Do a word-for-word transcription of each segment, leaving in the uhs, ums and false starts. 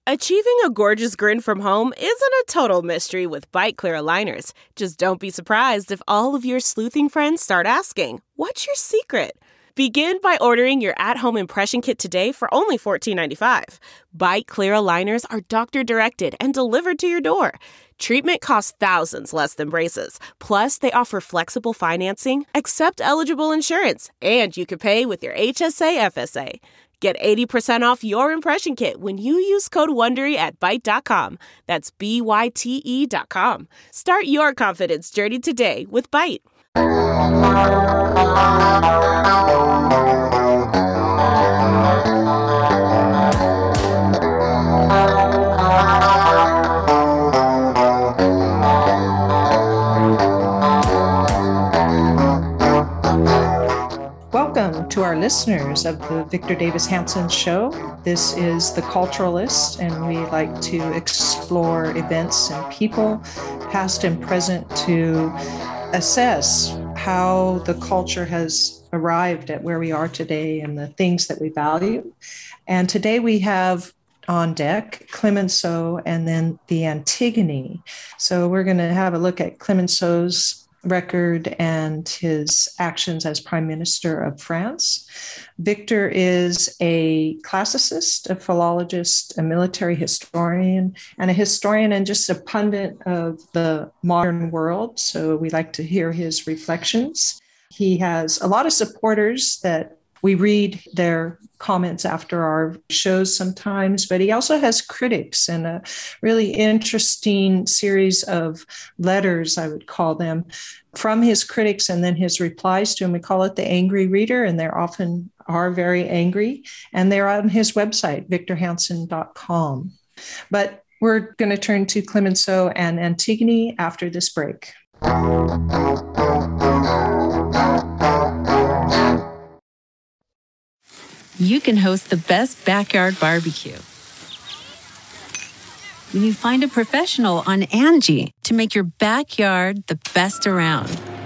Achieving a gorgeous grin from home isn't a total mystery with Byte Clear aligners. Just don't be surprised if all of your sleuthing friends start asking, "What's your secret?" Begin by ordering your at-home impression kit today for only fourteen ninety-five. Byte Clear aligners are doctor-directed and delivered to your door. Treatment costs thousands less than braces. Plus, they offer flexible financing, accept eligible insurance, and you can pay with your H S A F S A. Get eighty percent off your impression kit when you use code WONDERY at byte dot com. That's B Y T E dot com. Start your confidence journey today with Byte. Welcome to our listeners of the Victor Davis Hanson Show. This is The Culturalist, and we like to explore events and people, past and present, to assess how the culture has arrived at where we are today and the things that we value. And today we have on deck Clemenceau and then the Antigone. So we're going to have a look at Clemenceau's record and his actions as Prime Minister of France. Victor is a classicist, a philologist, a military historian, and a historian and just a pundit of the modern world. So we like to hear his reflections. He has a lot of supporters that we read their comments after our shows sometimes, but he also has critics and a really interesting series of letters, I would call them, from his critics and then his replies to him. We call it the Angry Reader, and they often are very angry, and they're on his website, victor hanson dot com. But we're going to turn to Clemenceau and Antigone after this break. You can host the best backyard barbecue when you find a professional on Angie to make your backyard the best around.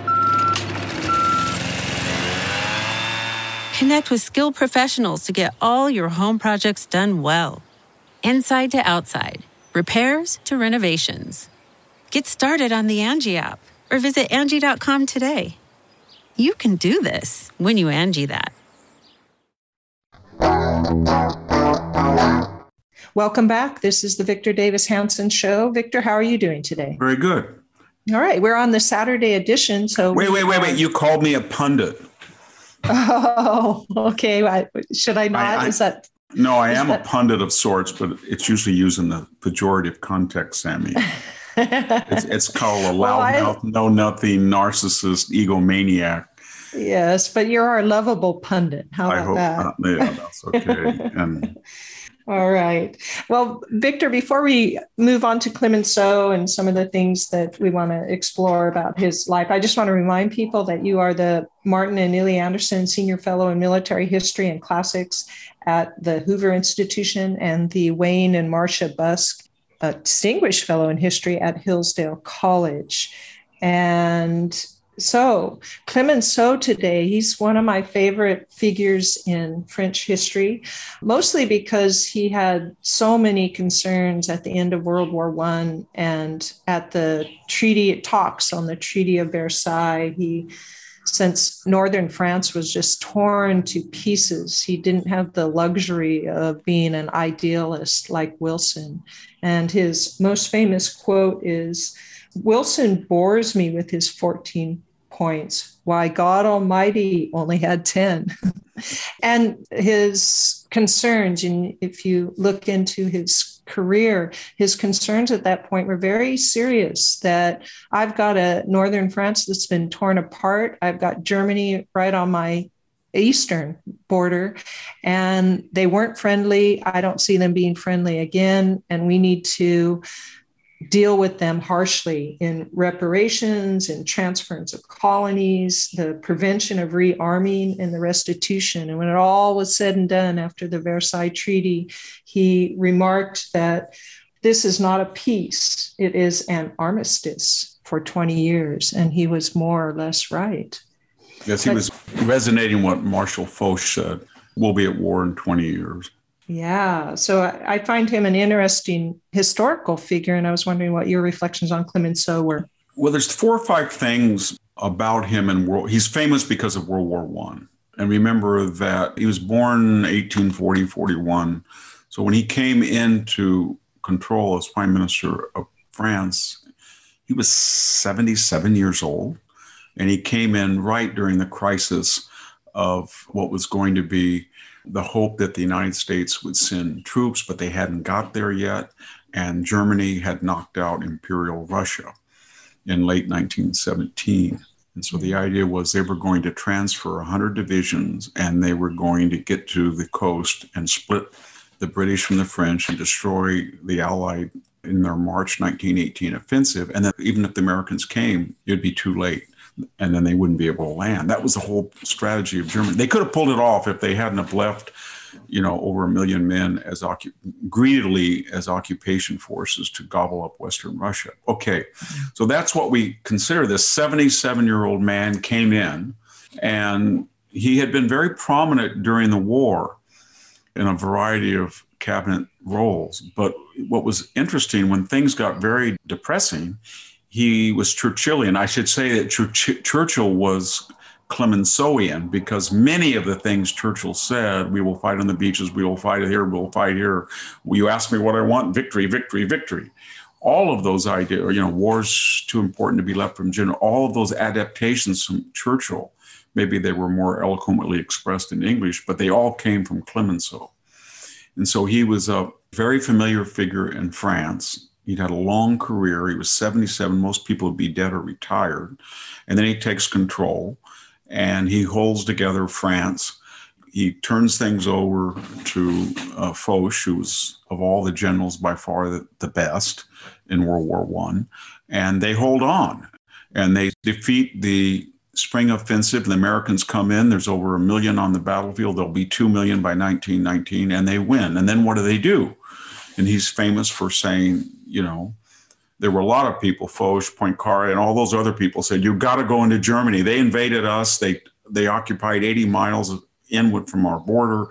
Connect with skilled professionals to get all your home projects done well. Inside to outside, repairs to renovations. Get started on the Angie app or visit Angie dot com today. You can do this when you Angie that. Welcome back. This is the Victor Davis Hanson Show. Victor, how are you doing today? Very good. All right. We're on the Saturday edition. So Wait, wait, wait, wait. You called me a pundit. Oh, okay. Should I not? I, I, is that... No, I is am that... a pundit of sorts, but it's usually used in the pejorative context, Sammy. it's, it's called a loudmouth, well, know-nothing, narcissist, egomaniac. Yes, but you're our lovable pundit. How about I hope that? Not. Yeah, that's okay. And all right. Well, Victor, before we move on to Clemenceau and some of the things that we want to explore about his life, I just want to remind people that you are the Martin and Illie Anderson Senior Fellow in Military History and Classics at the Hoover Institution and the Wayne and Marcia Busk a Distinguished Fellow in History at Hillsdale College. And so Clemenceau today, he's one of my favorite figures in French history, mostly because he had so many concerns at the end of World War One and at the treaty talks on the Treaty of Versailles. He, since Northern France was just torn to pieces, he didn't have the luxury of being an idealist like Wilson. And his most famous quote is, "Wilson bores me with his fourteen points. Why, God Almighty only had ten." And his concerns, and if you look into his career, his concerns at that point were very serious, that I've got a Northern France that's been torn apart. I've got Germany right on my eastern border, and they weren't friendly. I don't see them being friendly again, and we need to deal with them harshly in reparations and transference of colonies, the prevention of rearming and the restitution. And when it all was said and done after the Versailles Treaty, he remarked that this is not a peace, it is an armistice for twenty years. And he was more or less right. Yes, he but, was resonating what Marshal Foch said, we'll be at war in twenty years. Yeah. So I, I find him an interesting historical figure, and I was wondering what your reflections on Clemenceau were. Well, there's four or five things about him in world. He's famous because of World War One. And remember that he was born eighteen forty, forty-one. So when he came into control as Prime Minister of France, he was seventy-seven years old. And he came in right during the crisis of what was going to be the hope that the United States would send troops, but they hadn't got there yet. And Germany had knocked out Imperial Russia in late nineteen seventeen. And so the idea was they were going to transfer one hundred divisions and they were going to get to the coast and split the British from the French and destroy the Allied in their March nineteen eighteen offensive. And then even if the Americans came, it'd be too late. And then they wouldn't be able to land. That was the whole strategy of Germany. They could have pulled it off if they hadn't have left, you know, over a million men as occup- greedily as occupation forces to gobble up Western Russia. Okay, so that's what we consider. This seventy-seven-year-old man came in, and he had been very prominent during the war in a variety of cabinet roles. But what was interesting, when things got very depressing, he was Churchillian. I should say that Church- Churchill was Clemenceauian, because many of the things Churchill said, we will fight on the beaches, we will fight here, we'll fight here. You ask me what I want, victory, victory, victory. All of those ideas, you know, war's too important to be left from general, all of those adaptations from Churchill, maybe they were more eloquently expressed in English, but they all came from Clemenceau. And so he was a very familiar figure in France. He'd had a long career. He was seventy-seven. Most people would be dead or retired. And then he takes control and he holds together France. He turns things over to uh, Foch, who was, of all the generals, by far the, the best in World War One. And they hold on and they defeat the spring offensive. The Americans come in. There's over a million on the battlefield. There'll be two million by nineteen nineteen, and they win. And then what do they do? And he's famous for saying, you know, there were a lot of people, Foch, Poincaré, and all those other people said, you've got to go into Germany. They invaded us. They they occupied eighty miles inward from our border.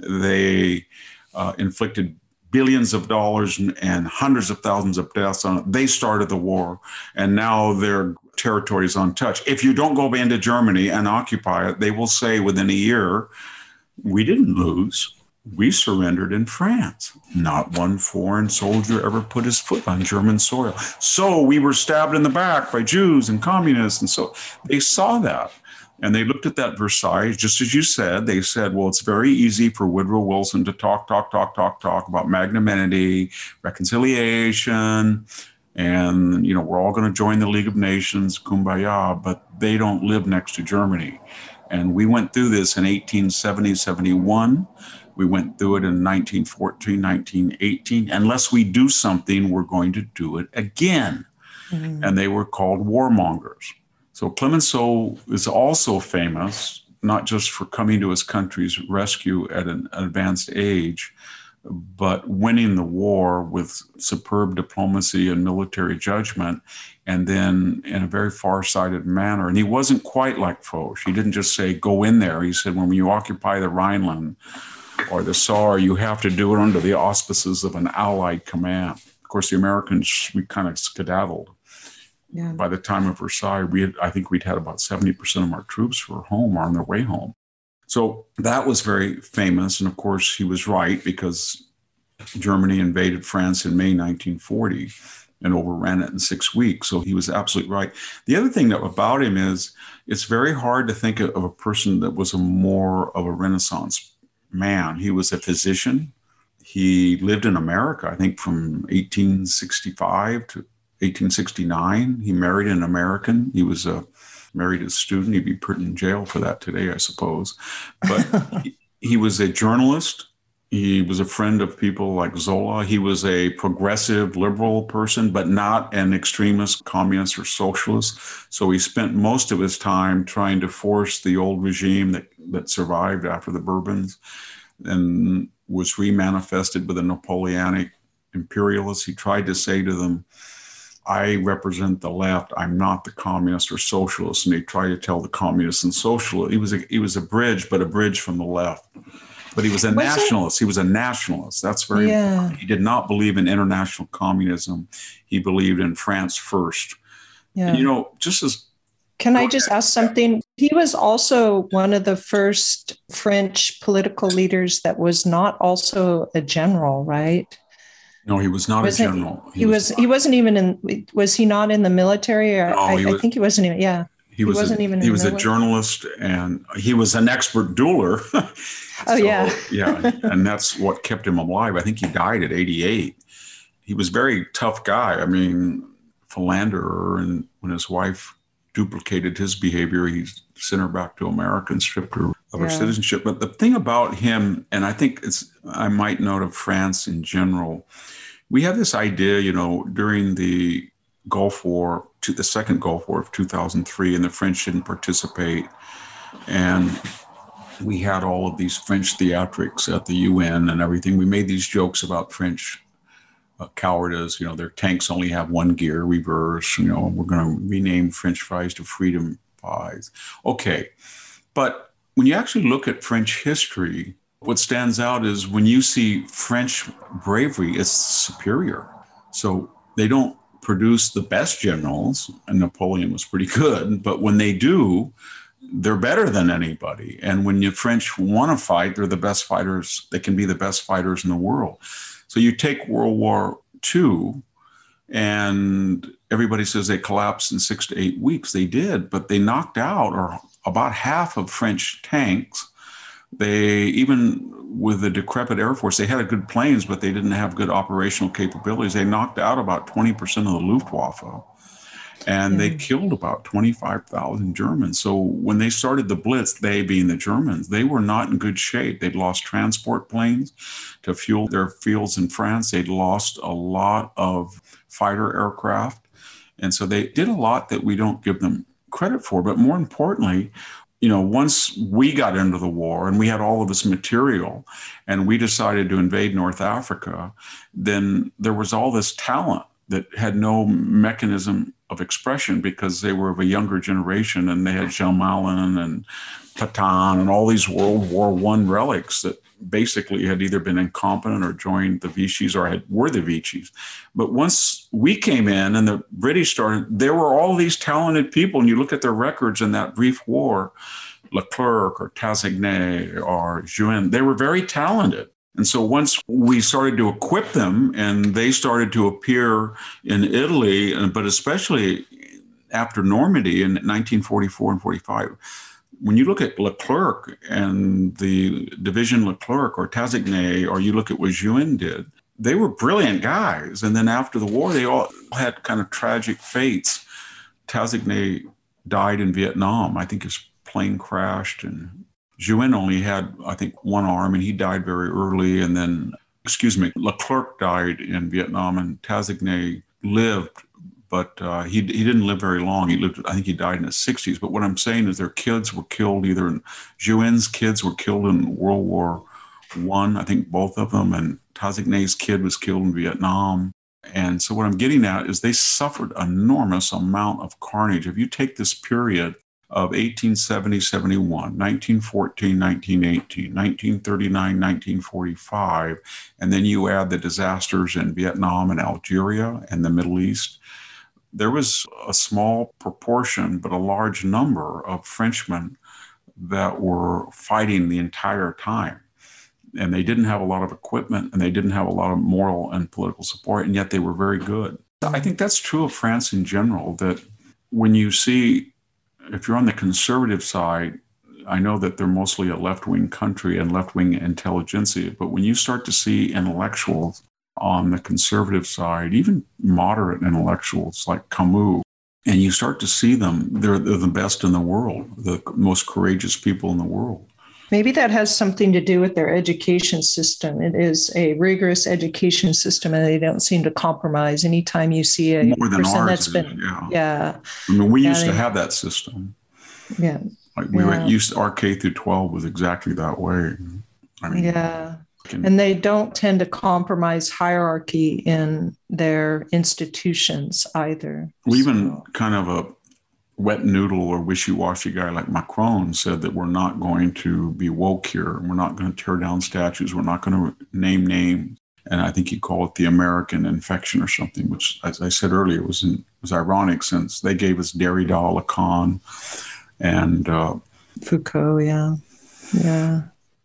They uh, inflicted billions of dollars and, and hundreds of thousands of deaths on it. They started the war, and now their territory is untouched. If you don't go into Germany and occupy it, they will say within a year, we didn't lose. We surrendered in France. Not one foreign soldier ever put his foot on German soil. So we were stabbed in the back by Jews and communists. And so they saw that. And they looked at that Versailles, just as you said. They said, well, it's very easy for Woodrow Wilson to talk, talk, talk, talk, talk about magnanimity, reconciliation, and, you know, we're all going to join the League of Nations, kumbaya, but they don't live next to Germany. And we went through this in eighteen seventy, seventy-one. We went through it in nineteen fourteen, nineteen eighteen. Unless we do something, we're going to do it again. Mm-hmm. And they were called warmongers. So Clemenceau is also famous, not just for coming to his country's rescue at an advanced age, but winning the war with superb diplomacy and military judgment, and then in a very far-sighted manner. And he wasn't quite like Foch. He didn't just say, go in there. He said, when you occupy the Rhineland or the Saar, you have to do it under the auspices of an Allied command. Of course, the Americans, we kind of skedaddled. Yeah. By the time of Versailles, we had, I think we'd had about seventy percent of our troops were home or on their way home. So that was very famous. And of course, he was right, because Germany invaded France in May nineteen forty and overran it in six weeks. So he was absolutely right. The other thing that about him is it's very hard to think of a person that was a more of a Renaissance man. He was a physician. He lived in America, I think, from eighteen sixty-five to eighteen sixty-nine. He married an American. He was a married a student. He'd be put in jail for that today, I suppose. But he, he was a journalist. He was a friend of people like Zola. He was a progressive, liberal person, but not an extremist, communist, or socialist. So he spent most of his time trying to force the old regime that, that survived after the Bourbons and was remanifested with the Napoleonic imperialists. He tried to say to them, I represent the left. I'm not the communist or socialist. And they tried to tell the communists and socialists. He was a, he was a bridge, but a bridge from the left. But he was a Was nationalist. He was a nationalist. That's very Yeah. important. He did not believe in international communism. He believed in France first. Yeah. And, you know, just as Can I just ask something? He was also one of the first French political leaders that was not also a general, right? No, he was not Wasn't- a general. He was. He wasn't even in. Was he not in the military? Or No, I, he I was- think he wasn't even. Yeah. He, was wasn't a, even he in was the a military? journalist, and he was an expert dueler. Oh, yeah. yeah, and that's what kept him alive. I think he died at eighty-eight. He was a very tough guy. I mean, philanderer, and when his wife duplicated his behavior, he sent her back to America and stripped her of her Yeah. citizenship. But the thing about him, and I think it's, I might note of France in general, we have this idea, you know, during the Gulf War, to the second Gulf War of two thousand three, and the French didn't participate. And we had all of these French theatrics at the U N and everything. We made these jokes about French uh, cowardice. You know, their tanks only have one gear, reverse. You know, we're going to rename French fries to freedom fries. Okay. But when you actually look at French history, what stands out is when you see French bravery, it's superior. So they don't produce the best generals, and Napoleon was pretty good, but when they do, they're better than anybody. And when the French want to fight, they're the best fighters. They can be the best fighters in the world. So you take World War Two, and everybody says they collapsed in six to eight weeks. They did, but they knocked out or about half of French tanks. They, even with the decrepit Air Force, they had good planes, but they didn't have good operational capabilities. They knocked out about twenty percent of the Luftwaffe, and they killed about twenty-five thousand Germans. So when they started the Blitz, they being the Germans, they were not in good shape. They'd lost transport planes to fuel their fields in France. They'd lost a lot of fighter aircraft. And so they did a lot that we don't give them credit for. But more importantly, you know, once we got into the war and we had all of this material and we decided to invade North Africa, then there was all this talent that had no mechanism of expression because they were of a younger generation, and they had Jean Malin and Pétain and all these World War One relics that basically had either been incompetent or joined the Vichy's or had, were the Vichy's. But once we came in and the British started, there were all these talented people. And you look at their records in that brief war, Leclerc or Tasigny or Juin, they were very talented. And so once we started to equip them and they started to appear in Italy, but especially after Normandy in nineteen forty-four and forty-five, when you look at Leclerc and the division Leclerc or Tasigny, or you look at what Juin did, they were brilliant guys. And then after the war, they all had kind of tragic fates. Tasigny died in Vietnam. I think his plane crashed, and Juin only had, I think, one arm, and he died very early. And then, excuse me, Leclerc died in Vietnam, and Tasigny lived, but uh, he he didn't live very long. He lived, I think he died in his sixties. But what I'm saying is their kids were killed either in, Juin's kids were killed in World War One, I, I think both of them, and Tasigny's kid was killed in Vietnam. And so what I'm getting at is they suffered enormous amount of carnage. If you take this period of eighteen seventy seventy-one, nineteen fourteen, nineteen eighteen, nineteen thirty-nine, nineteen forty-five, and then you add the disasters in Vietnam and Algeria and the Middle East, there was a small proportion, but a large number of Frenchmen that were fighting the entire time. And they didn't have a lot of equipment, and they didn't have a lot of moral and political support, and yet they were very good. I think that's true of France in general, that when you see, if you're on the conservative side, I know that they're mostly a left-wing country and left-wing intelligentsia, but when you start to see intellectuals on the conservative side, even moderate intellectuals like Camus, and you start to see them, they're, they're the best in the world, the most courageous people in the world. Maybe that has something to do with their education system. It is a rigorous education system, and they don't seem to compromise. Anytime you see a More than person ours that's is, been, yeah. yeah, I mean, we yeah, used they, to have that system. Yeah, like we yeah. were used. Our K through twelve was exactly that way. I mean, yeah, can, and they don't tend to compromise hierarchy in their institutions either. Well, even so. kind of a wet noodle or wishy-washy guy like Macron said that we're not going to be woke here. We're not going to tear down statues. We're not going to name names. And I think he called it the American infection or something, which, as I said earlier, was in, was ironic since they gave us Derrida, Lacan, and uh, Foucault. Yeah, yeah.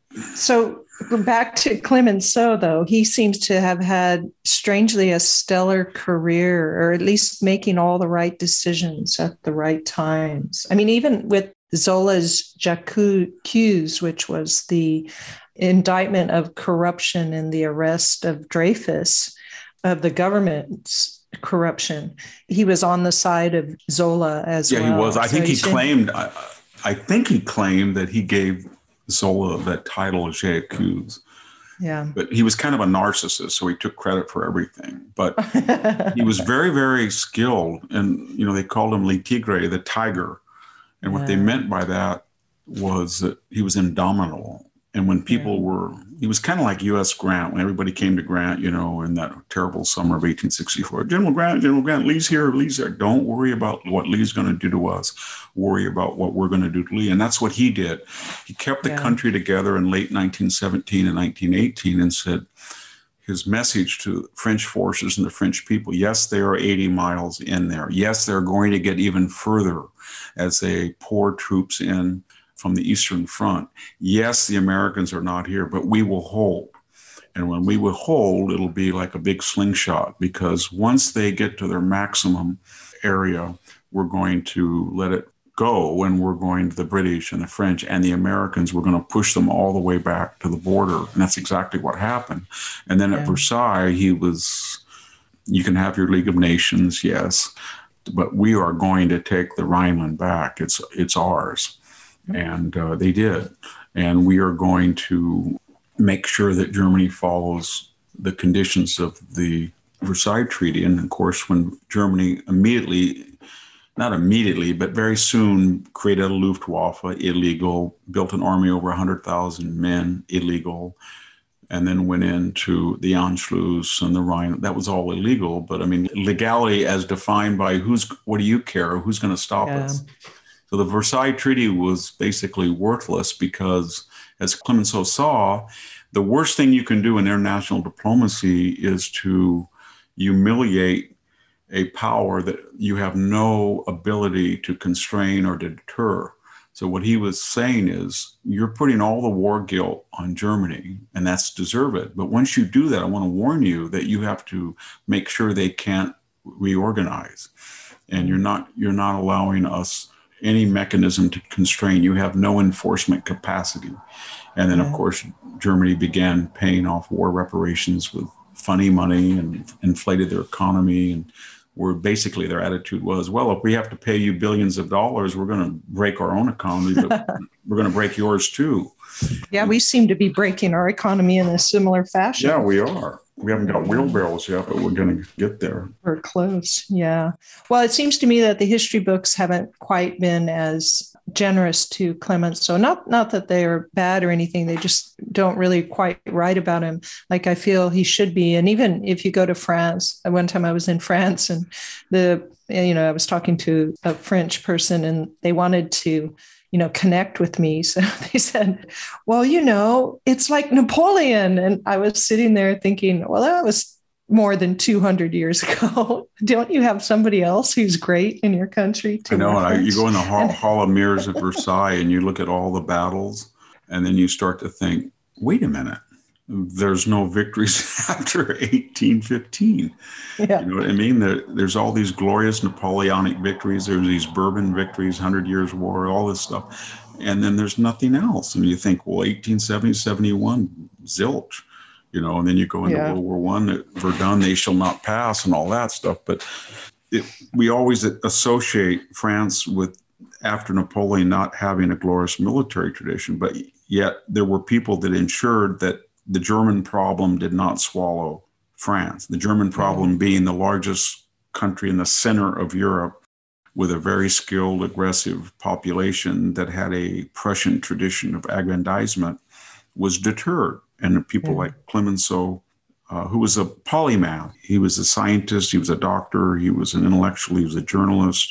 So back to Clemenceau, though, he seems to have had strangely a stellar career, or at least making all the right decisions at the right times. I mean, even with Zola's J'accuse, which was the indictment of corruption and the arrest of Dreyfus, of the government's corruption, he was on the side of Zola as yeah, well. Yeah, he was. I so think he been... claimed, I, I think he claimed that he gave Zola that title, J'accuse. Yeah. But he was kind of a narcissist, so he took credit for everything. But he was very, very skilled. And, you know, they called him Le Tigre, the tiger. And what yeah. they meant by that was that he was indomitable. And when people yeah. were, he was kind of like U S Grant, when everybody came to Grant, you know, in that terrible summer of eighteen sixty-four. General Grant, General Grant, Lee's here, Lee's there. Don't worry about what Lee's going to do to us. Worry about what we're going to do to Lee. And that's what he did. He kept the yeah. country together in late nineteen seventeen and nineteen eighteen and said his message to French forces and the French people, yes, they are eighty miles in there. Yes, they're going to get even further as they pour troops in from the Eastern Front. Yes, the Americans are not here, but we will hold. And when we will hold, it'll be like a big slingshot, because once they get to their maximum area, we're going to let it go, and we're going to the British and the French and the Americans, we're going to push them all the way back to the border. And that's exactly what happened. And then yeah. at Versailles, he was, you can have your League of Nations, yes, but we are going to take the Rhineland back. It's, it's ours. And uh, they did. And we are going to make sure that Germany follows the conditions of the Versailles Treaty. And of course, when Germany immediately, not immediately, but very soon created a Luftwaffe, illegal, built an army over one hundred thousand men, illegal, and then went into the Anschluss and the Rhine. That was all illegal. But I mean, legality as defined by who's, what do you care? Who's going to stop yeah. us? So the Versailles Treaty was basically worthless because, as Clemenceau saw, the worst thing you can do in international diplomacy is to humiliate a power that you have no ability to constrain or to deter. So what he was saying is, you're putting all the war guilt on Germany, and that's deserved. But once you do that, I want to warn you that you have to make sure they can't reorganize. And you're not, you're not allowing us any mechanism to constrain. You have no enforcement capacity. And then, yeah. of course, Germany began paying off war reparations with funny money and inflated their economy. And where basically their attitude was, well, if we have to pay you billions of dollars, we're going to break our own economy, but we're going to break yours too. Yeah, we seem to be breaking our economy in a similar fashion. Yeah, we are. We haven't got wheelbarrows yet, but we're going to get there. We're close, yeah. Well, it seems to me that the history books haven't quite been as generous to Clemenceau. Not, not that they are bad or anything. They just don't really quite write about him like I feel he should be. And even if you go to France, one time I was in France and the, you know, I was talking to a French person and they wanted to, you know, connect with me. So they said, well, you know, it's like Napoleon. And I was sitting there thinking, well, that was more than two hundred years ago. Don't you have somebody else who's great in your country? To I know. I, you go in the hall, hall of Mirrors at Versailles and you look at all the battles and then you start to think, wait a minute, there's no victories after eighteen fifteen. Yeah. You know what I mean? There, there's all these glorious Napoleonic victories. There's these Bourbon victories, Hundred Years' War, all this stuff. And then there's nothing else. And you think, well, eighteen seventy, seventy-one, zilch, you know, and then you go into yeah. World War One, Verdun, they shall not pass and all that stuff. But it, we always associate France with, after Napoleon, not having a glorious military tradition. But yet there were people that ensured that the German problem did not swallow France. The German problem mm-hmm. being the largest country in the center of Europe with a very skilled, aggressive population that had a Prussian tradition of aggrandizement, was deterred. And people mm-hmm. like Clemenceau, uh, who was a polymath, he was a scientist, he was a doctor, he was an intellectual, he was a journalist,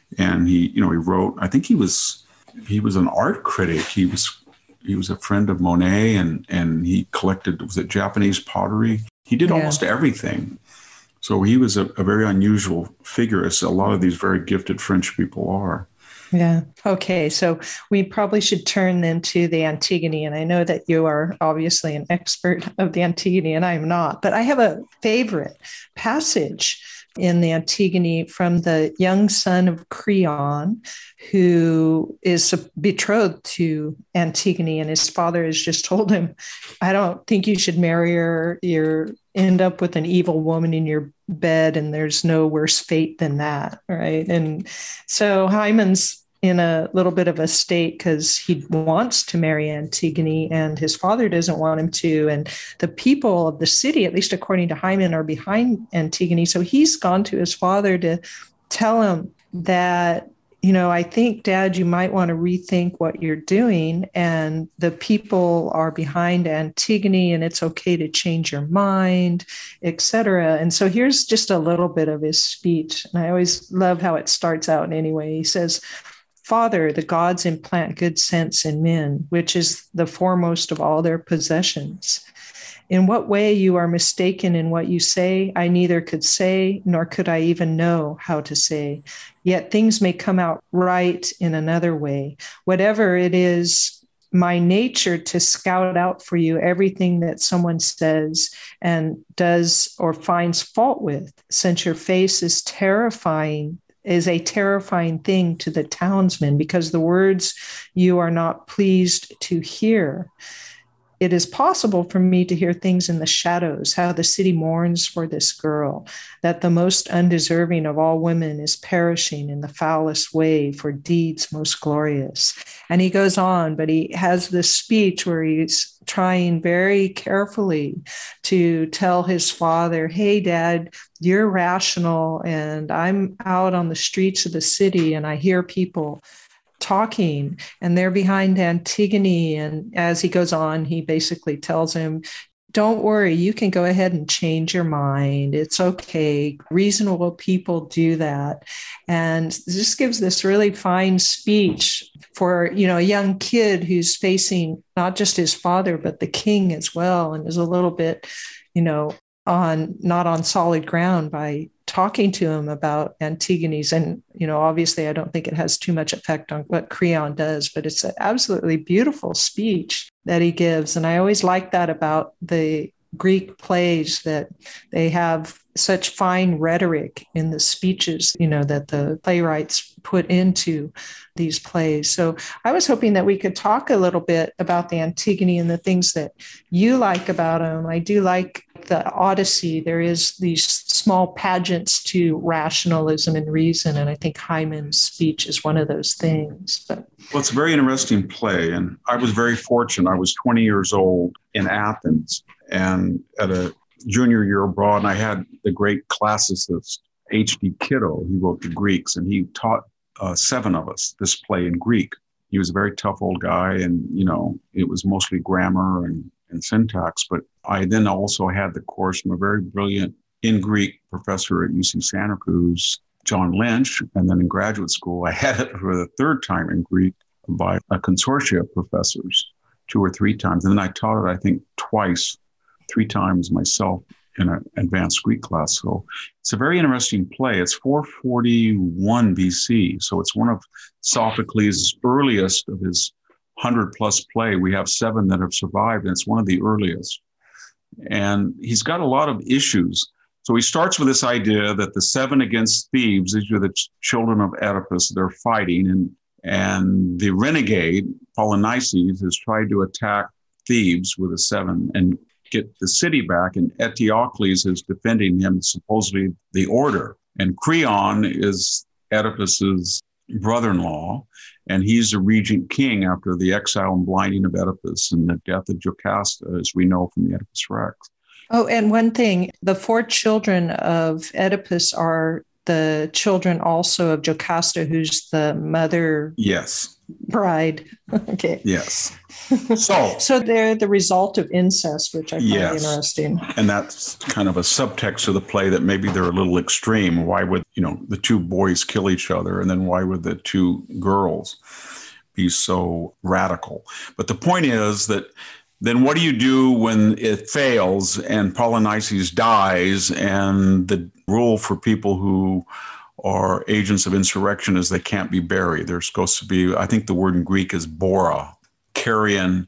And he, you know, he wrote, I think he was, he was an art critic. He was, he was a friend of Monet, and, and he collected, was it Japanese pottery? He did yeah. almost everything. So he was a, a very unusual figure, as a lot of these very gifted French people are. Yeah. Okay. So we probably should turn then to the Antigone. And I know that you are obviously an expert of the Antigone, and I am not, but I have a favorite passage in the Antigone from the young son of Creon, who is betrothed to Antigone, and his father has just told him, I don't think you should marry her. You're end up with an evil woman in your bed, and there's no worse fate than that, right? And so Hymen's in a little bit of a state because he wants to marry Antigone, and his father doesn't want him to. And the people of the city, at least according to Hymen, are behind Antigone. So he's gone to his father to tell him that, you know, I think, Dad, you might want to rethink what you're doing. And the people are behind Antigone, and it's okay to change your mind, et cetera. And so here's just a little bit of his speech. And I always love how it starts out anyway. He says, Father, the gods implant good sense in men, which is the foremost of all their possessions. In what way you are mistaken in what you say, I neither could say, nor could I even know how to say. Yet things may come out right in another way. Whatever it is, my nature to scout out for you everything that someone says and does or finds fault with, since your face is terrifying is a terrifying thing to the townsmen, because the words you are not pleased to hear. It is possible for me to hear things in the shadows, how the city mourns for this girl, that the most undeserving of all women is perishing in the foulest way for deeds most glorious. And he goes on, but he has this speech where he's trying very carefully to tell his father, hey, Dad, you're rational, and I'm out on the streets of the city, and I hear people talking, and they're behind Antigone. And as he goes on, he basically tells him, don't worry, you can go ahead and change your mind. It's okay. Reasonable people do that. And this gives this really fine speech for, you know, a young kid who's facing not just his father, but the king as well, and is a little bit, you know, on not on solid ground by talking to him about Antigone's. And, you know, obviously I don't think it has too much effect on what Creon does, but it's an absolutely beautiful speech that he gives. And I always like that about the Greek plays, that they have such fine rhetoric in the speeches, you know, that the playwrights put into these plays. So I was hoping that we could talk a little bit about the Antigone and the things that you like about them. I do like the Odyssey. There is these small pageants to rationalism and reason, and I think Hymen's speech is one of those things. But well, it's a very interesting play, and I was very fortunate. I was twenty years old in Athens, and at a junior year abroad, and I had the great classicist H D Kitto. He wrote the Greeks, and he taught uh, seven of us this play in Greek. He was a very tough old guy, and, you know, it was mostly grammar and, and syntax. But I then also had the course from a very brilliant in Greek professor at U C Santa Cruz, John Lynch. And then in graduate school, I had it for the third time in Greek by a consortia of professors, two or three times. And then I taught it, I think, twice, three times myself in an advanced Greek class. So it's a very interesting play. It's four forty-one B C. So it's one of Sophocles' earliest of his hundred plus play. We have seven that have survived, and it's one of the earliest. And he's got a lot of issues. So he starts with this idea that the seven against Thebes, these are the ch- children of Oedipus, they're fighting, and, and the renegade, Polynices, has tried to attack Thebes with a seven and get the city back, and Eteocles is defending him, supposedly the order. And Creon is Oedipus's brother-in-law, and he's a regent king after the exile and blinding of Oedipus and the death of Jocasta, as we know from the Oedipus Rex. Oh, and one thing, the four children of Oedipus are the children also of Jocasta, who's the mother. Yes. bride. Okay. Yes. So, so they're the result of incest, which I find yes. interesting. And that's kind of a subtext of the play that maybe they're a little extreme. Why would, you know, the two boys kill each other? And then why would the two girls be so radical? But the point is that then what do you do when it fails and Polynices dies, and the rule for people who are agents of insurrection is they can't be buried? They're supposed to be, I think the word in Greek is bora, carrion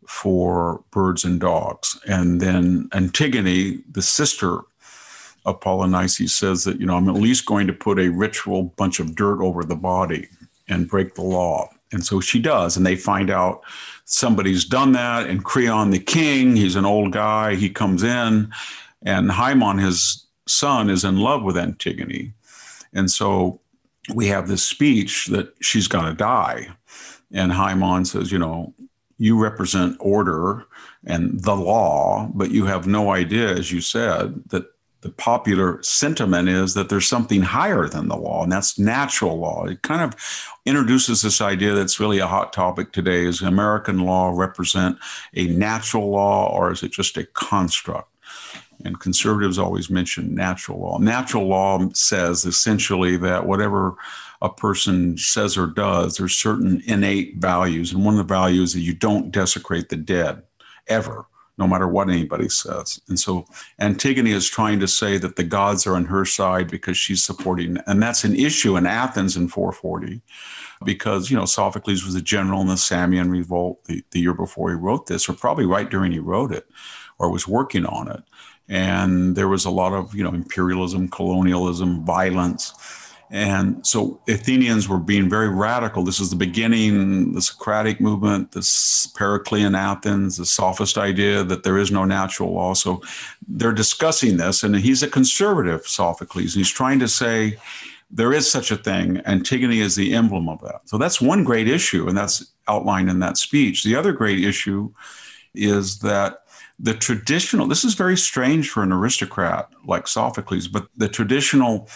for birds and dogs. And then Antigone, the sister of Polynices, says that, you know, I'm at least going to put a ritual bunch of dirt over the body and break the law. And so she does, and they find out somebody's done that. And Creon, the king, he's an old guy, he comes in, and Haemon, his son, is in love with Antigone. And so we have this speech that she's going to die. And Haemon says, you know, you represent order and the law, but you have no idea, as you said, that the popular sentiment is that there's something higher than the law, and that's natural law. It kind of introduces this idea that's really a hot topic today. Is American law represent a natural law, or is it just a construct? And conservatives always mention natural law. Natural law says essentially that whatever a person says or does, there's certain innate values. And one of the values is that you don't desecrate the dead, ever, no matter what anybody says. And so Antigone is trying to say that the gods are on her side because she's supporting, and that's an issue in Athens in four forty, because, you know, Sophocles was a general in the Samian revolt the, the year before he wrote this, or probably right during he wrote it, or was working on it. And there was a lot of, you know, imperialism, colonialism, violence. And so Athenians were being very radical. This is the beginning, the Socratic movement, the Periclean Athens, the sophist idea that there is no natural law. So they're discussing this, and he's a conservative, Sophocles. He's trying to say there is such a thing. Antigone is the emblem of that. So that's one great issue, and that's outlined in that speech. The other great issue is that the traditional, this is very strange for an aristocrat like Sophocles, but the traditional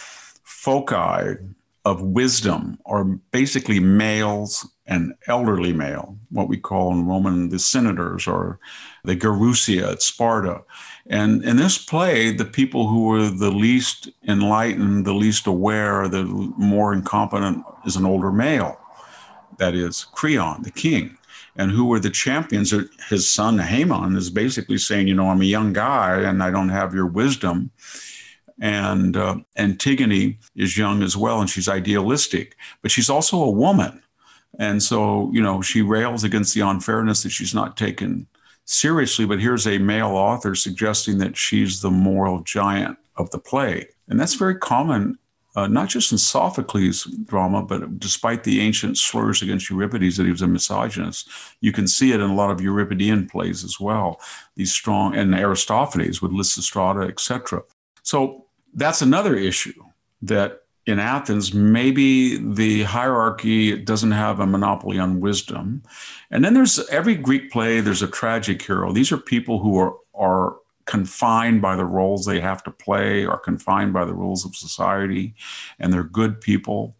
foci of wisdom are basically males and elderly male, what we call in Roman the senators or the Gerousia at Sparta. And in this play, the people who were the least enlightened, the least aware, the more incompetent is an older male. That is Creon, the king. And who were the champions? His son Haemon is basically saying, you know, I'm a young guy and I don't have your wisdom. And uh, Antigone is young as well, and she's idealistic, but she's also a woman. And so, you know, she rails against the unfairness that she's not taken seriously, but here's a male author suggesting that she's the moral giant of the play. And that's very common, uh, not just in Sophocles' drama, but despite the ancient slurs against Euripides that he was a misogynist, you can see it in a lot of Euripidean plays as well. These strong, and Aristophanes with Lysistrata, et cetera. So that's another issue, that in Athens, maybe the hierarchy doesn't have a monopoly on wisdom. And then there's every Greek play, there's a tragic hero. These are people who are, are confined by the roles they have to play, are confined by the rules of society, and they're good people.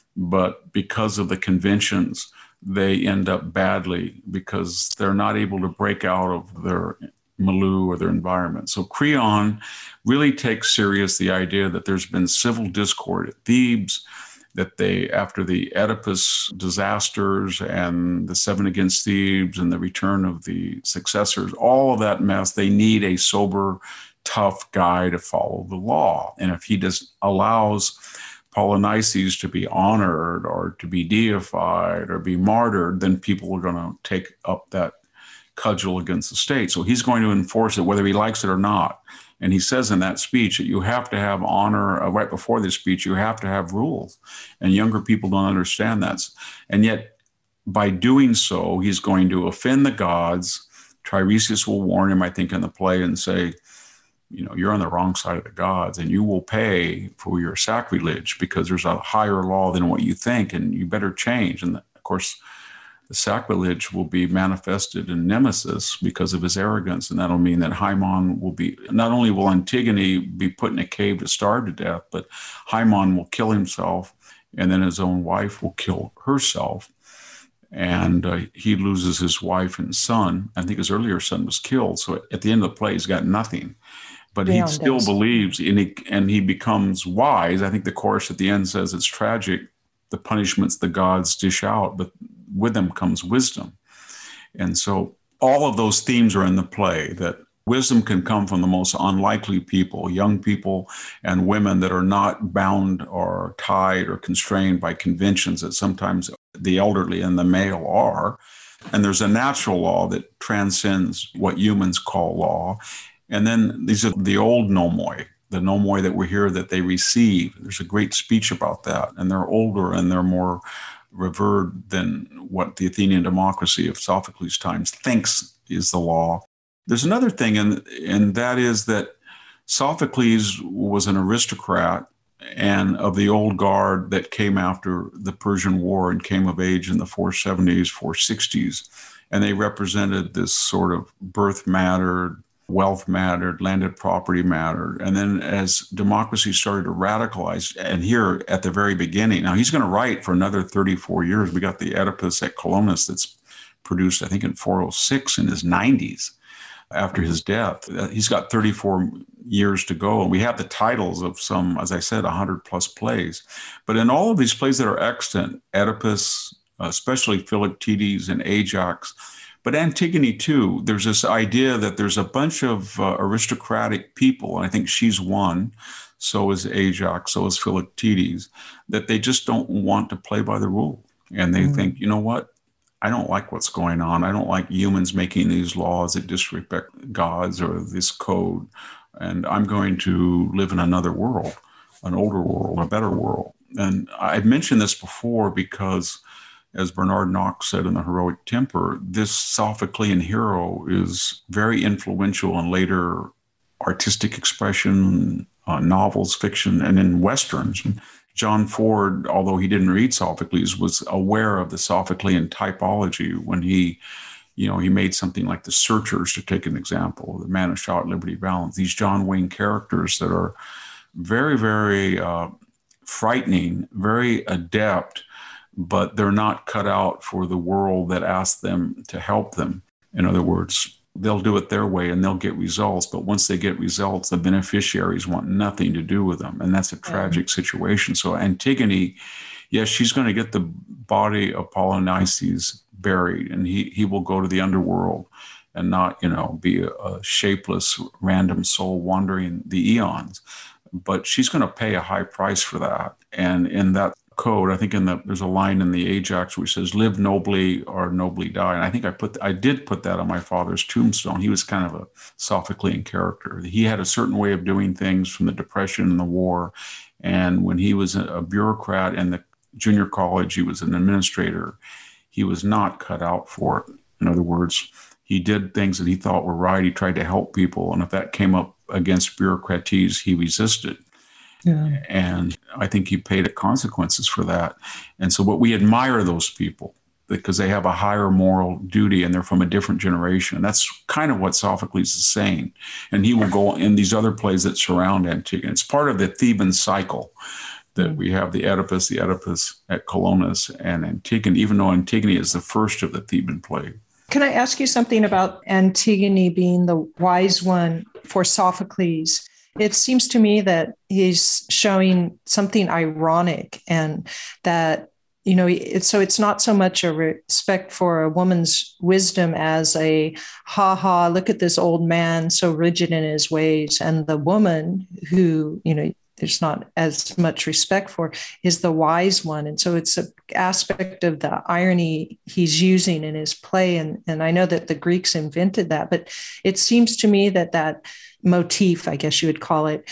But because of the conventions, they end up badly because they're not able to break out of their milieu or their environment. So Creon really takes serious the idea that there's been civil discord at Thebes, that they, after the Oedipus disasters and the Seven Against Thebes and the return of the successors, all of that mess, they need a sober, tough guy to follow the law. And if he just allows Polynices to be honored or to be deified or be martyred, then people are going to take up that cudgel against the state. So he's going to enforce it whether he likes it or not. And he says in that speech that you have to have honor, uh, right before this speech, you have to have rules. And younger people don't understand that. And yet, by doing so, he's going to offend the gods. Tiresias will warn him, I think, in the play and say, you know, you're on the wrong side of the gods and you will pay for your sacrilege because there's a higher law than what you think and you better change. And of course, the sacrilege will be manifested in Nemesis because of his arrogance. And that'll mean that Haemon will be, not only will Antigone be put in a cave to starve to death, but Haemon will kill himself and then his own wife will kill herself. and uh, he loses his wife and son. I think his earlier son was killed. So at the end of the play, he's got nothing. But he still does. believes, and he, and he becomes wise. I think the chorus at the end says it's tragic, the punishments the gods dish out, but with them comes wisdom. And so all of those themes are in the play, that wisdom can come from the most unlikely people, young people and women that are not bound or tied or constrained by conventions that sometimes the elderly and the male are. And there's a natural law that transcends what humans call law. And then these are the old nomoi, the nomoi that we hear that they receive. There's a great speech about that. And they're older and they're more revered than what the Athenian democracy of Sophocles' times thinks is the law. There's another thing, and, and that is that Sophocles was an aristocrat and of the old guard that came after the Persian War and came of age in the four seventies, four sixties. And they represented this sort of birth mattered, wealth mattered, landed property mattered. And then as democracy started to radicalize, and here at the very beginning, now he's going to write for another thirty-four years. We got the Oedipus at Colonus that's produced, I think, in four oh six in his nineties. After his death. He's got thirty-four years to go. And we have the titles of some, as I said, one hundred plus plays. But in all of these plays that are extant, Oedipus, especially Philoctetes and Ajax, but Antigone too, there's this idea that there's a bunch of uh, aristocratic people, and I think she's one, so is Ajax, so is Philoctetes, that they just don't want to play by the rule. And they mm. think, you know what? I don't like what's going on. I don't like humans making these laws that disrespect gods or this code. And I'm going to live in another world, an older world, a better world. And I've mentioned this before because, as Bernard Knox said in The Heroic Temper, this Sophoclean hero is very influential in later artistic expression, uh, novels, fiction, and in Westerns. John Ford, although he didn't read Sophocles, was aware of the Sophoclean typology when he, you know, he made something like The Searchers, to take an example, The Man Who Shot at Liberty Valance, these John Wayne characters that are very, very uh, frightening, very adept, but they're not cut out for the world that asks them to help them. In other words, they'll do it their way and they'll get results. But once they get results, the beneficiaries want nothing to do with them. And that's a tragic mm-hmm. situation. So Antigone, yes, she's going to get the body of Polynices buried, and he, he will go to the underworld and not, you know, be a, a shapeless, random soul wandering the eons. But she's going to pay a high price for that. And in that code, I think in the there's a line in the Ajax which says, live nobly or nobly die. And I think I put I did put that on my father's tombstone. He was kind of a Sophoclean character. He had a certain way of doing things from the Depression and the war. And when he was a bureaucrat in the junior college, he was an administrator. He was not cut out for it. In other words, he did things that he thought were right. He tried to help people. And if that came up against bureaucraties, he resisted. Yeah. And I think he paid the consequences for that. And so what we admire those people because they have a higher moral duty and they're from a different generation. And that's kind of what Sophocles is saying. And he will go in these other plays that surround Antigone. It's part of the Theban cycle that we have the Oedipus, the Oedipus at Colonus, and Antigone, even though Antigone is the first of the Theban play. Can I ask you something about Antigone being the wise one for Sophocles? It seems to me that he's showing something ironic, and that, you know, it's, so it's not so much a respect for a woman's wisdom as a, ha ha, look at this old man so rigid in his ways. And the woman who, you know, there's not as much respect for is the wise one. And so it's an aspect of the irony he's using in his play. And, and I know that the Greeks invented that, but it seems to me that that motif, I guess you would call it,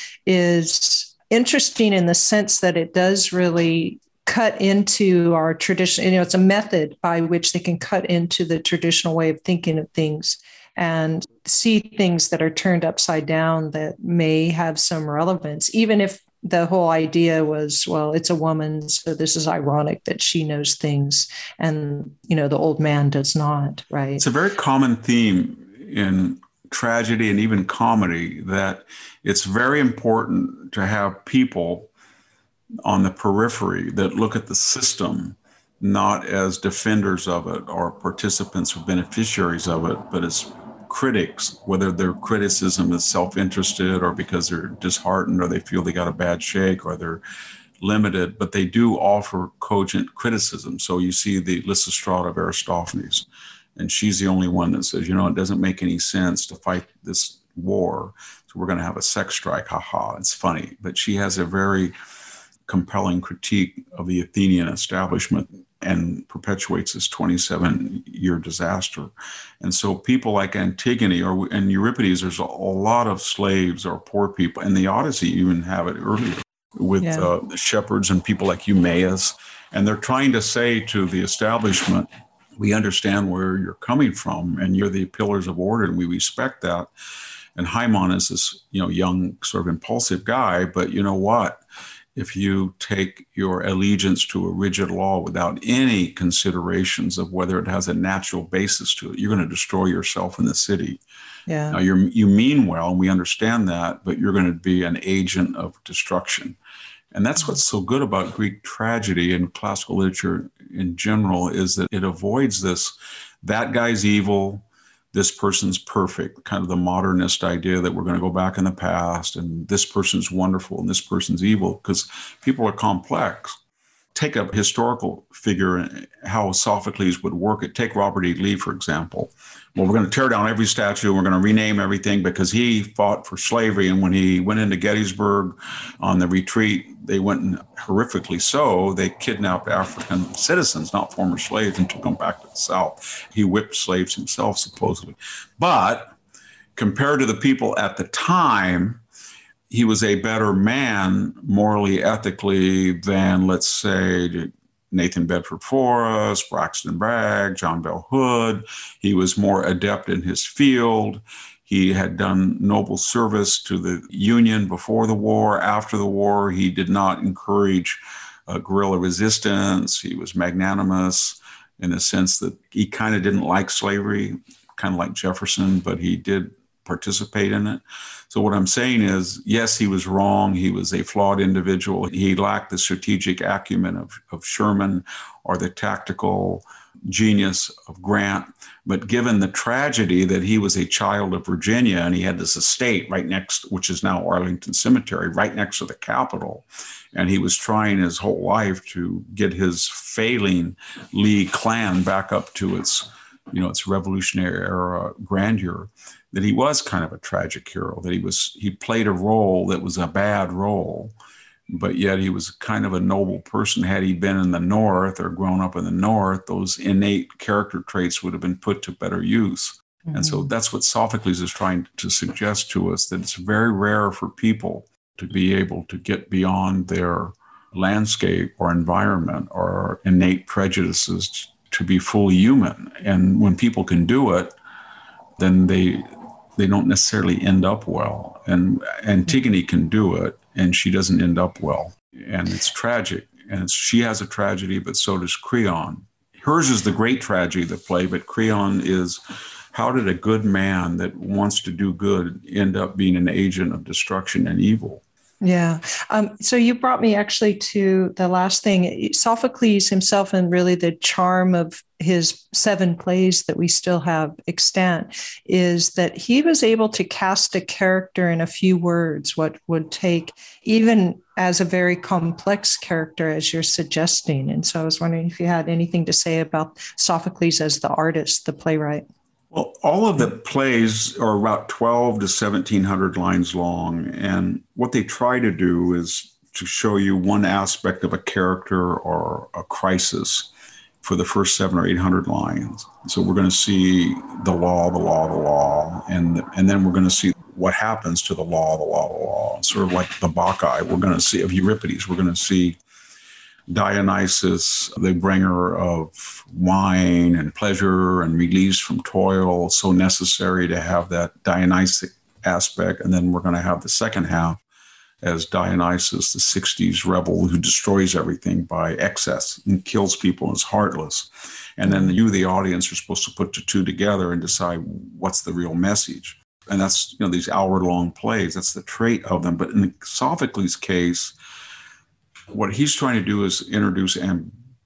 is interesting in the sense that it does really cut into our tradition. You know, it's a method by which they can cut into the traditional way of thinking of things and see things that are turned upside down that may have some relevance, even if the whole idea was, well, it's a woman, so this is ironic that she knows things and, you know, the old man does not, right? It's a very common theme in tragedy and even comedy that it's very important to have people on the periphery that look at the system not as defenders of it or participants or beneficiaries of it, but as critics, whether their criticism is self-interested or because they're disheartened or they feel they got a bad shake or they're limited, but they do offer cogent criticism. So you see the Lysistrata of Aristophanes, and she's the only one that says, you know, it doesn't make any sense to fight this war, so we're going to have a sex strike, haha, it's funny. But she has a very compelling critique of the Athenian establishment and perpetuates this twenty-seven-year disaster. And so people like Antigone or and Euripides, there's a, a lot of slaves or poor people. And the Odyssey even have it earlier with yeah. uh, shepherds and people like Eumaeus. And they're trying to say to the establishment, we understand where you're coming from and you're the pillars of order and we respect that. And Haemon is this, you know, young sort of impulsive guy, but you know what? If you take your allegiance to a rigid law without any considerations of whether it has a natural basis to it, you're going to destroy yourself in the city. Yeah. Now, you're, you mean well, and we understand that, but you're going to be an agent of destruction. And that's what's so good about Greek tragedy and classical literature in general, is that it avoids this, that guy's evil, this person's perfect, kind of the modernist idea that we're going to go back in the past and this person's wonderful and this person's evil, because people are complex. Take a historical figure, how Sophocles would work it. Take Robert E. Lee, for example. Well, we're going to tear down every statue and we're going to rename everything because he fought for slavery. And when he went into Gettysburg on the retreat, they went, and horrifically so, they kidnapped African citizens, not former slaves, and took them back to the South. He whipped slaves himself, supposedly. But compared to the people at the time, he was a better man, morally, ethically, than, let's say, Nathan Bedford Forrest, Braxton Bragg, John Bell Hood. He was more adept in his field. He had done noble service to the Union before the war. After the war, he did not encourage uh, guerrilla resistance. He was magnanimous in the sense that he kind of didn't like slavery, kind of like Jefferson, but he did participate in it. So what I'm saying is, yes, he was wrong. He was a flawed individual. He lacked the strategic acumen of, of Sherman or the tactical genius of Grant. But given the tragedy that he was a child of Virginia and he had this estate right next, which is now Arlington Cemetery, right next to the Capitol, and he was trying his whole life to get his failing Lee clan back up to its, you know, its Revolutionary era grandeur, that he was kind of a tragic hero, that he was, he played a role that was a bad role, but yet he was kind of a noble person. Had he been in the North or grown up in the North, those innate character traits would have been put to better use. Mm-hmm. And so that's what Sophocles is trying to suggest to us, that it's very rare for people to be able to get beyond their landscape or environment or innate prejudices to be fully human. And when people can do it, then they they don't necessarily end up well. And Antigone can do it, and she doesn't end up well. And it's tragic. And it's, she has a tragedy, but so does Creon. Hers is the great tragedy of the play, but Creon is, how did a good man that wants to do good end up being an agent of destruction and evil? Yeah. Um, so you brought me actually to the last thing. Sophocles himself, and really the charm of his seven plays that we still have extant, is that he was able to cast a character in a few words, what would take even as a very complex character, as you're suggesting. And so I was wondering if you had anything to say about Sophocles as the artist, the playwright. Well, all of the plays are about twelve to seventeen hundred lines long. And what they try to do is to show you one aspect of a character or a crisis for the first seven or eight hundred lines. So we're going to see the law, the law, the law, and, and then we're going to see what happens to the law, the law, the law. Sort of like the Bacchae, we're going to see of Euripides, we're going to see Dionysus, the bringer of wine and pleasure and release from toil, so necessary to have that Dionysic aspect. And then we're going to have the second half as Dionysus, the sixties rebel who destroys everything by excess and kills people and is heartless. And then you, the audience, are supposed to put the two together and decide what's the real message. And that's, you know, these hour-long plays, that's the trait of them. But in Sophocles' case, what he's trying to do is introduce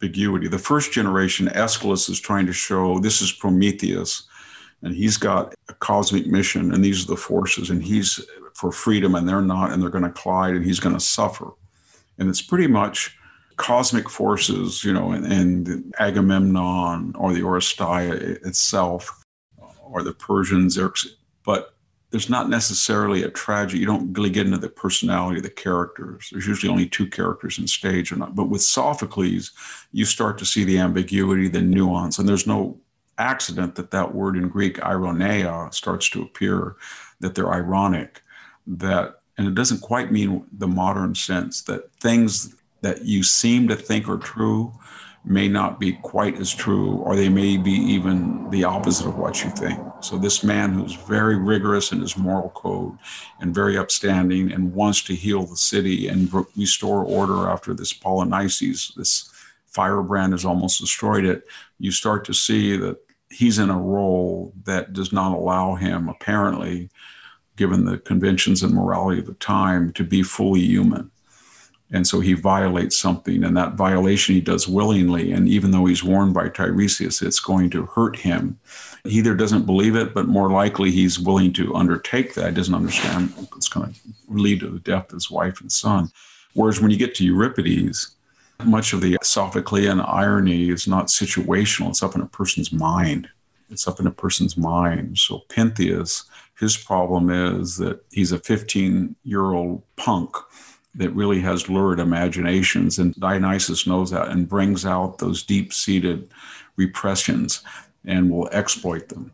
ambiguity. The first generation, Aeschylus is trying to show this is Prometheus, and he's got a cosmic mission, and these are the forces, and he's for freedom, and they're not, and they're going to collide, and he's going to suffer. And it's pretty much cosmic forces, you know, and, and Agamemnon or the Oresteia itself, or the Persians, but there's not necessarily a tragedy. You don't really get into the personality of the characters. There's usually only two characters in stage or not. But with Sophocles, you start to see the ambiguity, the nuance, and there's no accident that that word in Greek, ironeia, starts to appear, that they're ironic, that, and it doesn't quite mean the modern sense that things that you seem to think are true may not be quite as true, or they may be even the opposite of what you think. So this man who's very rigorous in his moral code and very upstanding and wants to heal the city and restore order after this Polynices, this firebrand has almost destroyed it, you start to see that he's in a role that does not allow him, apparently, given the conventions and morality of the time, to be fully human. And so he violates something, and that violation he does willingly. And even though he's warned by Tiresias, it's going to hurt him. He either doesn't believe it, but more likely he's willing to undertake that. He doesn't understand it's going to lead to the death of his wife and son. Whereas when you get to Euripides, much of the Sophoclean irony is not situational. It's up in a person's mind. It's up in a person's mind. So Pentheus, his problem is that he's a fifteen-year-old punk that really has lurid imaginations, and Dionysus knows that and brings out those deep-seated repressions and will exploit them.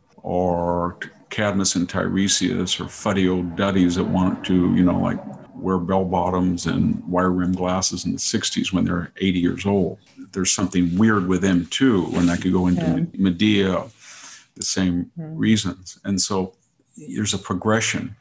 Or Cadmus and Tiresias, or fuddy-old duddies that want to, you know, like wear bell-bottoms and wire-rimmed glasses in the sixties when they're eighty years old. There's something weird with them too, and that could go into yeah. Medea, the same yeah. reasons. And so there's a progression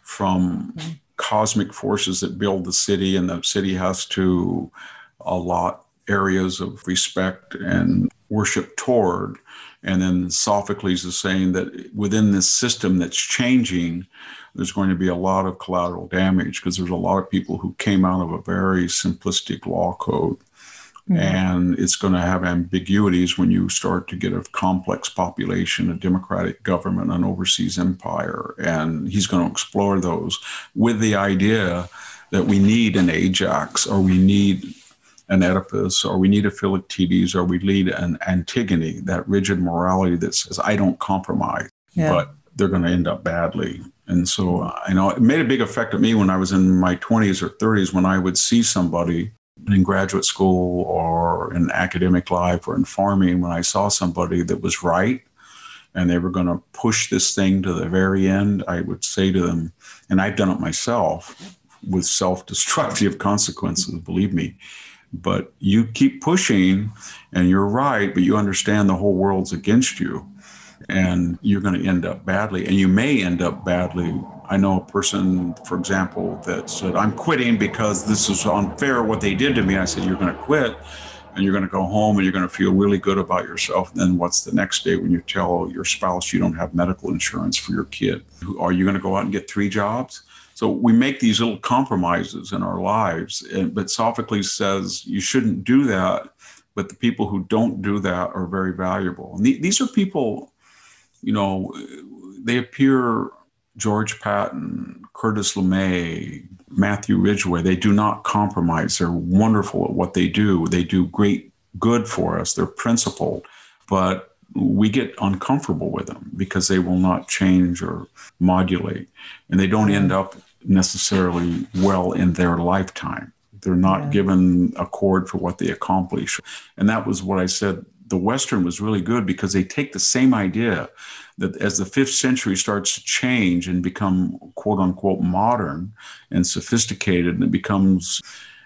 from yeah. cosmic forces that build the city, and the city has to allot areas of respect and worship toward. And then Sophocles is saying that within this system that's changing, there's going to be a lot of collateral damage, because there's a lot of people who came out of a very simplistic law code. Mm-hmm. And it's going to have ambiguities when you start to get a complex population, a democratic government, an overseas empire. And he's going to explore those with the idea that we need an Ajax, or we need an Oedipus, or we need a Philoctetes, or we need an Antigone, that rigid morality that says, I don't compromise, yeah. but they're going to end up badly. And so, uh, you know, it made a big effect on me when I was in my twenties or thirties, when I would see somebody in graduate school or in academic life or in farming, when I saw somebody that was right and they were going to push this thing to the very end, I would say to them, and I've done it myself with self-destructive consequences, believe me, but you keep pushing and you're right, but you understand the whole world's against you and you're going to end up badly, and you may end up badly. I know a person, for example, that said, I'm quitting because this is unfair what they did to me. I said, you're going to quit and you're going to go home and you're going to feel really good about yourself. And then what's the next day when you tell your spouse you don't have medical insurance for your kid? Are you going to go out and get three jobs? So we make these little compromises in our lives. But Sophocles says you shouldn't do that. But the people who don't do that are very valuable. And these are people, you know, they appear... George Patton, Curtis LeMay, Matthew Ridgway, they do not compromise. They're wonderful at what they do. They do great good for us. They're principled, but we get uncomfortable with them because they will not change or modulate, and they don't end up necessarily well in their lifetime. They're not yeah. given a cord for what they accomplish. And that was what I said. The Western was really good because they take the same idea that as the fifth century starts to change and become quote unquote modern and sophisticated, and it becomes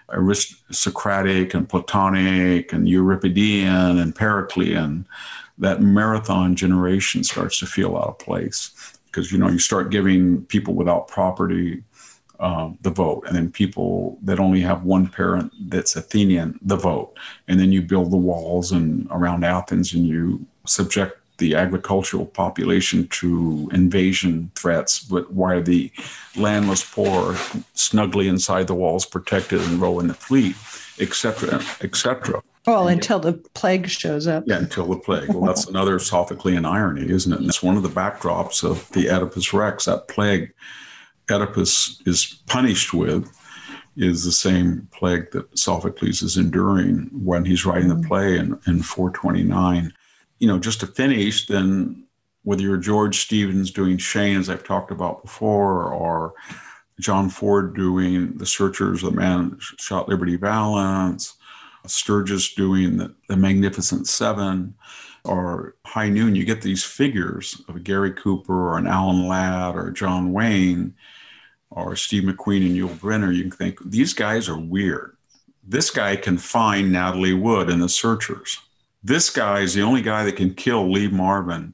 aristocratic and Platonic and Euripidean and Periclean, that marathon generation starts to feel out of place. Because, you know, you start giving people without property Um, the vote, and then people that only have one parent that's Athenian, the vote. And then you build the walls and around Athens, and you subject the agricultural population to invasion threats, but while the landless poor snugly inside the walls, protected and row in the fleet, et cetera, et cetera. Well, and until the plague shows up. Yeah, until the plague. Well, that's another Sophoclean irony, isn't it? And it's one of the backdrops of the Oedipus Rex. That plague Oedipus is punished with is the same plague that Sophocles is enduring when he's writing the play in, in four twenty-nine. You know, just to finish, then whether you're George Stevens doing Shane, as I've talked about before, or John Ford doing The Searchers, The Man Shot Liberty Valance, Sturgis doing the, the Magnificent Seven, or High Noon, you get these figures of a Gary Cooper or an Alan Ladd or John Wayne or Steve McQueen and Yul Brynner. You can think, these guys are weird. This guy can find Natalie Wood in The Searchers. This guy is the only guy that can kill Lee Marvin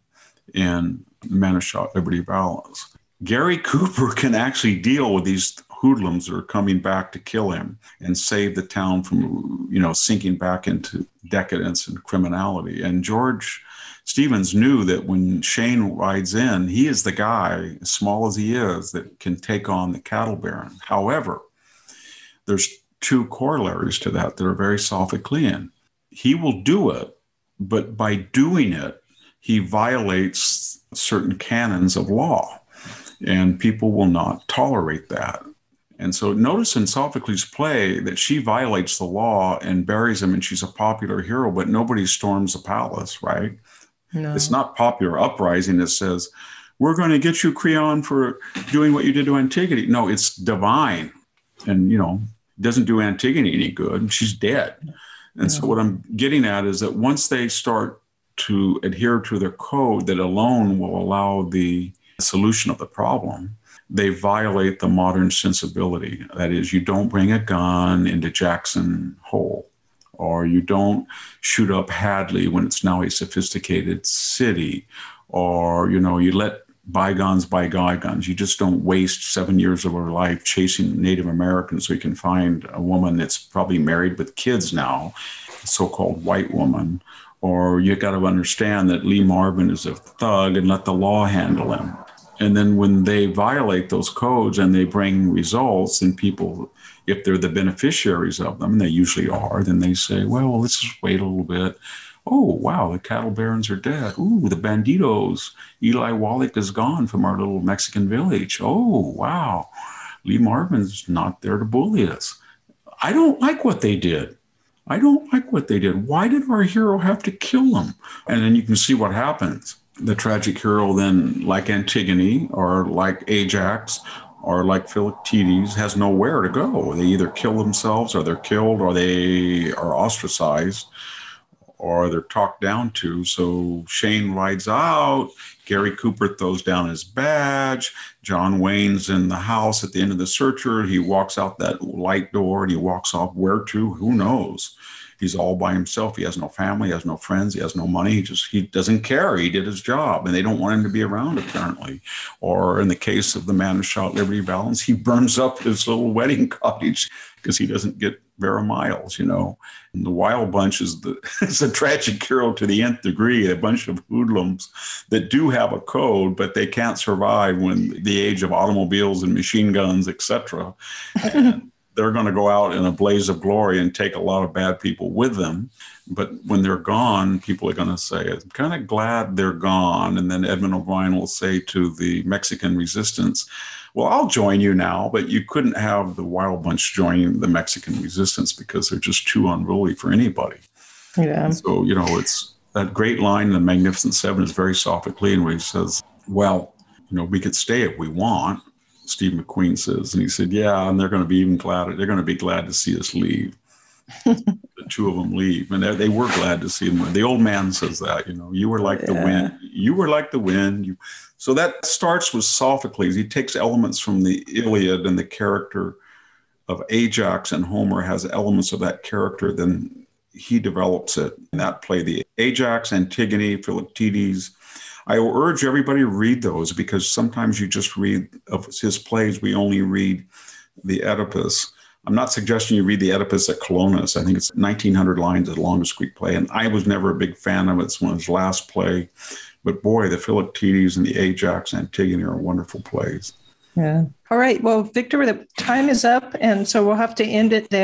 in The Man Who Shot Liberty Valance. Gary Cooper can actually deal with these hoodlums that are coming back to kill him and save the town from, you know, sinking back into decadence and criminality. And George Stevens knew that when Shane rides in, he is the guy, as small as he is, that can take on the cattle baron. However, there's two corollaries to that that are very Sophoclean. He will do it, but by doing it, he violates certain canons of law, and people will not tolerate that. And so notice in Sophocles' play that she violates the law and buries him, and she's a popular hero, but nobody storms the palace, right? No. It's not popular uprising that says, we're going to get you, Creon, for doing what you did to Antigone. No, it's divine. And, you know, it doesn't do Antigone any good. She's dead. And yeah. So what I'm getting at is that once they start to adhere to their code that alone will allow the solution of the problem, they violate the modern sensibility. That is, you don't bring a gun into Jackson Hole, or you don't shoot up Hadley when it's now a sophisticated city, or, you know, you let bygones by bygones. You just don't waste seven years of our life chasing Native Americans so you can find a woman that's probably married with kids now, a so-called white woman. Or you got to understand that Lee Marvin is a thug and let the law handle him. And then when they violate those codes and they bring results, and people, if they're the beneficiaries of them, and they usually are, then they say, well, let's just wait a little bit. Oh, wow, the cattle barons are dead. Ooh, the banditos. Eli Wallach is gone from our little Mexican village. Oh, wow. Lee Marvin's not there to bully us. I don't like what they did. I don't like what they did. Why did our hero have to kill them? And then you can see what happens. The tragic hero then, like Antigone or like Ajax or like Philoctetes, has nowhere to go. They either kill themselves, or they're killed, or they are ostracized, or they're talked down to. So Shane rides out. Gary Cooper throws down his badge. John Wayne's in the house at the end of The Searcher. He walks out that light door and he walks off. Where to? Who knows? He's all by himself. He has no family. He has no friends. He has no money. He just, he doesn't care. He did his job, and they don't want him to be around, apparently. Or in the case of The Man Who Shot Liberty Valance, he burns up his little wedding cottage because he doesn't get Vera Miles, you know. And the Wild Bunch is the is a tragic hero to the nth degree, a bunch of hoodlums that do have a code, but they can't survive when the age of automobiles and machine guns, et cetera. And they're going to go out in a blaze of glory and take a lot of bad people with them. But when they're gone, people are going to say, I'm kind of glad they're gone. And then Edmund O'Brien will say to the Mexican resistance, well, I'll join you now, but you couldn't have the Wild Bunch joining the Mexican resistance because they're just too unruly for anybody. Yeah. And so, you know, it's that great line in The Magnificent Seven is very Sophoclean, where he says, well, you know, we could stay if we want. Steve McQueen says, and he said, yeah, and they're going to be even glad, they're going to be glad to see us leave. The two of them leave, and they were glad to see him. The old man says that, you know, you were like yeah. the wind, you were like the wind. You, so that starts with Sophocles. He takes elements from the Iliad, and the character of Ajax and Homer has elements of that character. Then he develops it in that play, the Ajax, Antigone, Philoctetes. I will urge everybody to read those, because sometimes you just read of his plays. We only read the Oedipus. I'm not suggesting you read the Oedipus at Colonus. I think it's nineteen hundred lines, the longest Greek play. And I was never a big fan of it. It's one of his last play. But boy, the Philoctetes and the Ajax and Antigone are wonderful plays. Yeah. All right. Well, Victor, the time is up. And so we'll have to end it there.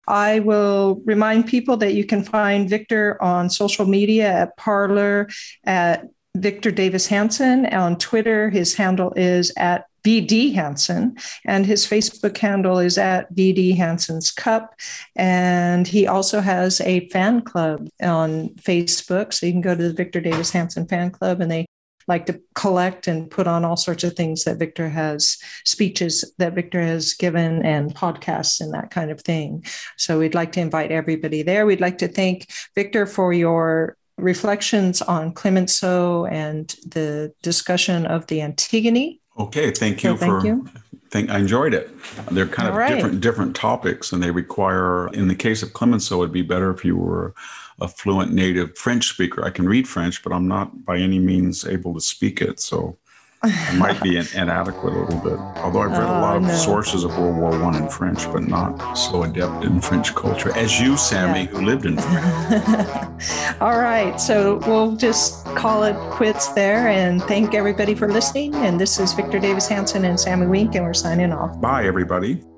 I will remind people that you can find Victor on social media at Parler, at Victor Davis Hanson. On Twitter, his handle is at V D Hanson, and his Facebook handle is at V D Hanson's Cup. And he also has a fan club on Facebook. So you can go to the Victor Davis Hanson fan club, and they like to collect and put on all sorts of things that Victor has, speeches that Victor has given, and podcasts and that kind of thing. So we'd like to invite everybody there. We'd like to thank Victor for your reflections on Clemenceau and the discussion of the Antigone. Okay, thank you so thank for. You. Think I enjoyed it. They're kind All of right. different different topics, and they require. In the case of Clemenceau, it'd be better if you were a fluent native French speaker. I can read French, but I'm not by any means able to speak it, so I might be in, inadequate a little bit. Although I've read a lot Oh, of no. sources of World War One in French, but not so adept in French culture as you, Sammy, Yeah. who lived in France. All right. So we'll just call it quits there and thank everybody for listening. And this is Victor Davis Hanson and Sammy Wink, and we're signing off. Bye, everybody.